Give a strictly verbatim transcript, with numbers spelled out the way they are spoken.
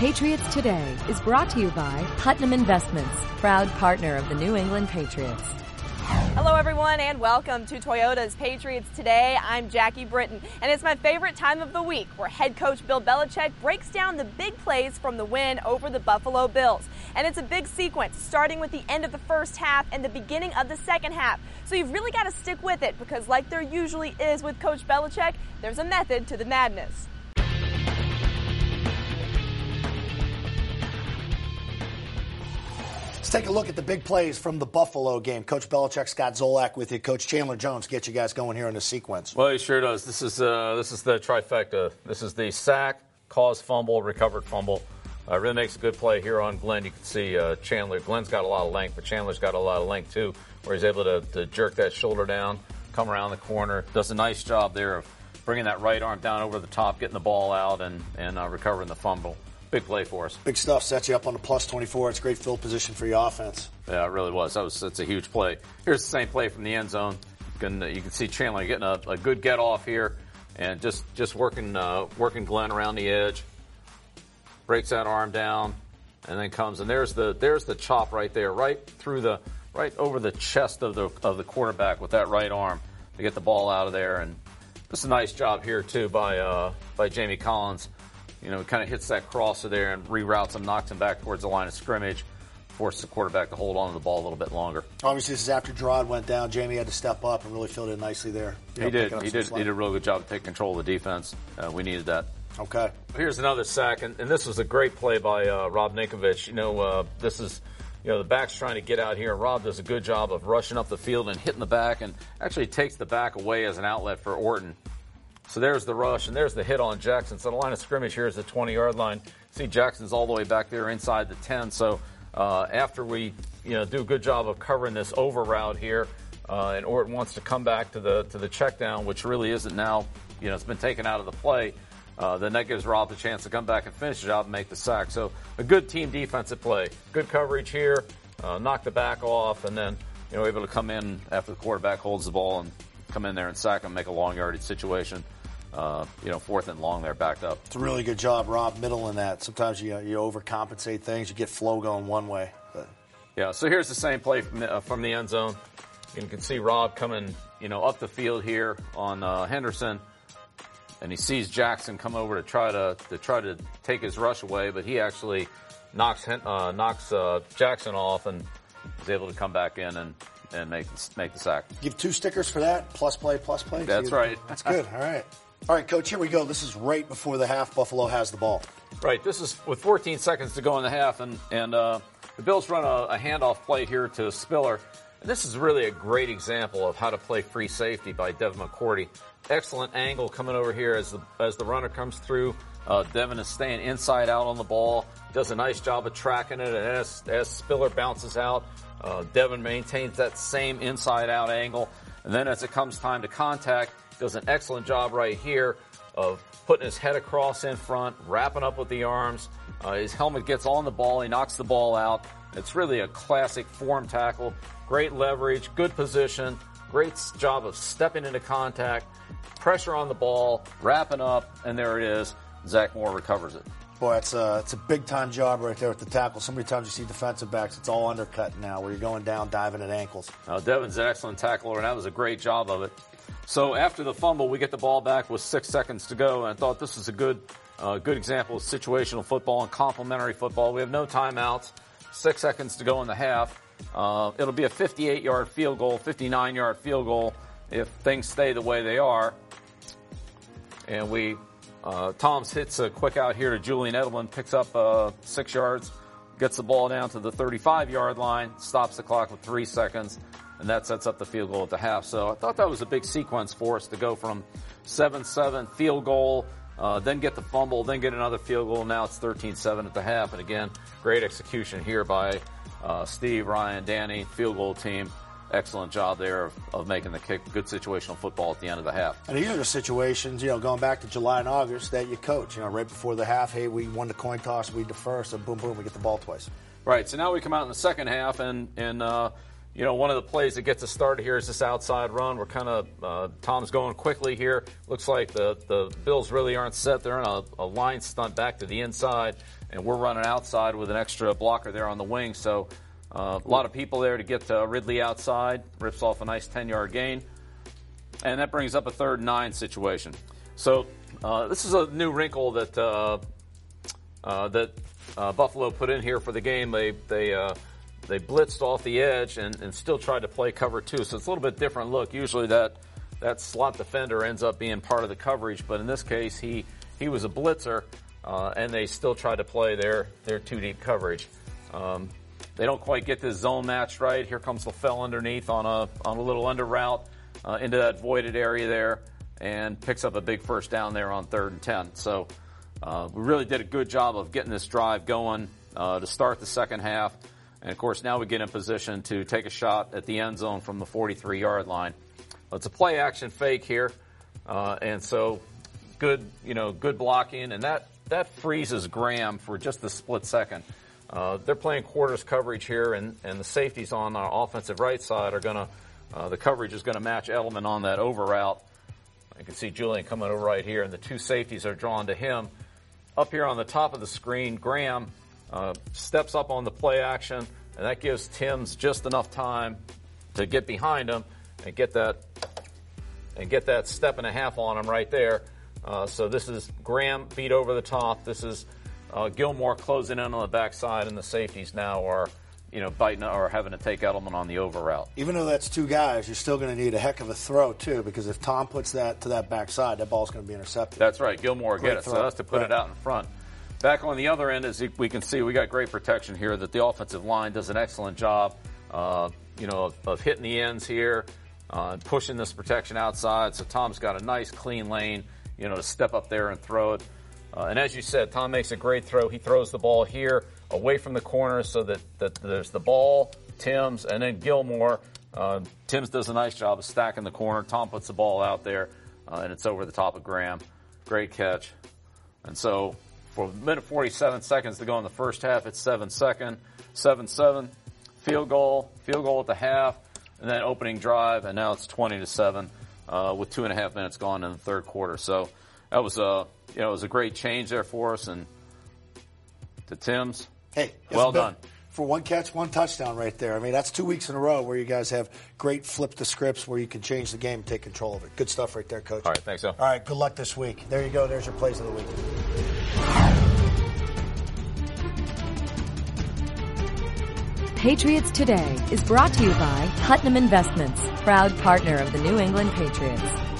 Patriots Today is brought to you by Putnam Investments, proud partner of the New England Patriots. Hello everyone and welcome to Toyota's Patriots Today. I'm Jackie Britton and it's my favorite time of the week where head coach Bill Belichick breaks down the big plays from the win over the Buffalo Bills. And it's a big sequence starting with the end of the first half and the beginning of the second half. So you've really got to stick with it because like there usually is with Coach Belichick, there's a method to the madness. Let's take a look at the big plays from the Buffalo game. Coach Belichick, Scott Zolak with you. Coach Chandler Jones, get you guys going here in the sequence. Well, he sure does. This is uh, this is the trifecta. This is the sack, caused fumble, recovered fumble. Uh, really makes a good play here on Glenn. You can see uh, Chandler. Glenn's got a lot of length, but Chandler's got a lot of length too, where he's able to, to jerk that shoulder down, come around the corner. Does a nice job there of bringing that right arm down over the top, getting the ball out, and, and uh, recovering the fumble. Big play for us. Big stuff. Sets you up on the plus twenty-four. It's great field position for your offense. Yeah, it really was. That was that's a huge play. Here's the same play from the end zone. You can you can see Chandler getting a, a good get off here, and just just working uh, working Glenn around the edge. Breaks that arm down, and then comes and there's the there's the chop right there, right through the right over the chest of the of the quarterback with that right arm to get the ball out of there. And this is a nice job here too by uh, by Jamie Collins. You know, kind of hits that crosser there and reroutes him, knocks him back towards the line of scrimmage, forces the quarterback to hold on to the ball a little bit longer. Obviously, this is after Gerard went down. Jamie had to step up and really filled in nicely there. He did. He did. He did a real good job of taking control of the defense. Uh, we needed that. Okay. Here's another sack, and, and this was a great play by uh, Rob Ninkovich. You know, uh, this is, you know, the back's trying to get out here, and Rob does a good job of rushing up the field and hitting the back, and actually takes the back away as an outlet for Orton. So there's the rush, and there's the hit on Jackson. So the line of scrimmage here is the twenty-yard line. See, Jackson's all the way back there inside the ten. So uh, after we, you know, do a good job of covering this over route here, uh, and Orton wants to come back to the to the check down, which really isn't now, you know, it's been taken out of the play. Uh, then that gives Rob the chance to come back and finish the job and make the sack. So a good team defensive play. Good coverage here, uh, knock the back off, and then, you know, able to come in after the quarterback holds the ball and come in there and sack him, make a long yardage situation. Uh, you know, fourth and long there, backed up. It's a really good job, Rob, middle in that. Sometimes you you overcompensate things. You get flow going one way. But. Yeah, so here's the same play from the, uh, from the end zone. You can see Rob coming, you know, up the field here on uh, Henderson. And he sees Jackson come over to try to to try to take his rush away, but he actually knocks uh, knocks uh, Jackson off and is able to come back in and, and make make the sack. Give two stickers for that. Plus play, plus play. That's right. That's good. All right. All right, Coach, here we go. This is right before the half. Buffalo has the ball. Right. This is with fourteen seconds to go in the half, and, and uh, the Bills run a, a handoff play here to Spiller. And this is really a great example of how to play free safety by Devin McCourty. Excellent angle coming over here as the as the runner comes through. Uh, Devin is staying inside out on the ball. Does a nice job of tracking it, and as, as Spiller bounces out, uh, Devin maintains that same inside out angle. And then as it comes time to contact, does an excellent job right here of putting his head across in front, wrapping up with the arms. Uh, his helmet gets on the ball. He knocks the ball out. It's really a classic form tackle. Great leverage, good position, great job of stepping into contact, pressure on the ball, wrapping up, and there it is. Zach Moore recovers it. Boy, it's a, it's a big-time job right there with the tackle. So many times you see defensive backs, it's all undercut now where you're going down, diving at ankles. Uh, Devin's an excellent tackler, and that was a great job of it. So after the fumble, we get the ball back with six seconds to go, and I thought this was a good uh, good example of situational football and complementary football. We have no timeouts, six seconds to go in the half. Uh, it'll be a fifty-eight-yard field goal, fifty-nine-yard field goal if things stay the way they are. And we, uh, Tom's hits a quick out here to Julian Edelman, picks up uh, six yards, gets the ball down to the thirty-five-yard line, stops the clock with three seconds. And that sets up the field goal at the half. So I thought that was a big sequence for us to go from seven seven field goal, uh, then get the fumble, then get another field goal. Now it's thirteen seven at the half. And again, great execution here by uh, Steve, Ryan, Danny, field goal team. Excellent job there of, of making the kick. Good situational football at the end of the half. And these are the situations, you know, going back to July and August that you coach. You know, right before the half, hey, we won the coin toss, we defer, so boom, boom, we get the ball twice. Right. So now we come out in the second half, and and uh, you know, one of the plays that gets us started here is this outside run. We're kind of, uh, Tom's going quickly here. Looks like the, the Bills really aren't set. They're in a, a line stunt back to the inside. and we're running outside with an extra blocker there on the wing. So uh, a lot of people there to get uh, Ridley outside, rips off a nice ten-yard gain. And that brings up a third and nine situation. So uh, this is a new wrinkle that uh, uh, that uh, Buffalo put in here for the game. They they uh, they blitzed off the edge and, and still tried to play cover two. So it's a little bit different look. Usually that that slot defender ends up being part of the coverage, but in this case he he was a blitzer, uh, and they still tried to play their their two deep coverage. Um, they don't quite get this zone match right. Here comes LaFell underneath on a on a little under route uh, into that voided area there, and picks up a big first down there on third and ten. So uh, we really did a good job of getting this drive going uh, to start the second half. And, of course, now we get in position to take a shot at the end zone from the forty-three-yard line. Well, it's a play-action fake here, uh, and so good, you know, good blocking, and that, that freezes Graham for just a split second. Uh, they're playing quarters coverage here, and, and the safeties on our offensive right side are going to uh, – the coverage is going to match Edelman on that over route. You can see Julian coming over right here, and the two safeties are drawn to him. Up here on the top of the screen, Graham – Uh, steps up on the play action, and that gives Timms just enough time to get behind him and get that and get that step and a half on him right there. Uh, so this is Graham beat over the top. This is uh, Gilmore closing in on the backside, and the safeties now are, you know, biting or having to take Edelman on the over route. Even though that's two guys, you're still going to need a heck of a throw too, because if Tom puts that to that backside, that ball's going to be intercepted. That's right. Gilmore Great get it. throw. So that's to put right. it out in front. Back on the other end, as we can see, we got great protection here. That the offensive line does an excellent job, uh, you know, of, of hitting the ends here, uh, pushing this protection outside. So Tom's got a nice, clean lane, you know, to step up there and throw it. Uh, and as you said, Tom makes a great throw. He throws the ball here away from the corner so that, that there's the ball, Timms, and then Gilmore. Uh, Timms does a nice job of stacking the corner. Tom puts the ball out there, uh, and it's over the top of Graham. Great catch. And so for a minute forty-seven seconds to go in the first half, it's seven second, seven seven, field goal, field goal at the half, and then opening drive, and now it's twenty to seven uh, with two and a half minutes gone in the third quarter. So that was a you know it was a great change there for us, and to Timms, hey, well done. For one catch, one touchdown right there. I mean, that's two weeks in a row where you guys have great flip the scripts where you can change the game and take control of it. Good stuff right there, Coach. All right, thanks, Al. All right, good luck this week. There you go. There's your plays of the week. Patriots Today is brought to you by Putnam Investments, proud partner of the New England Patriots.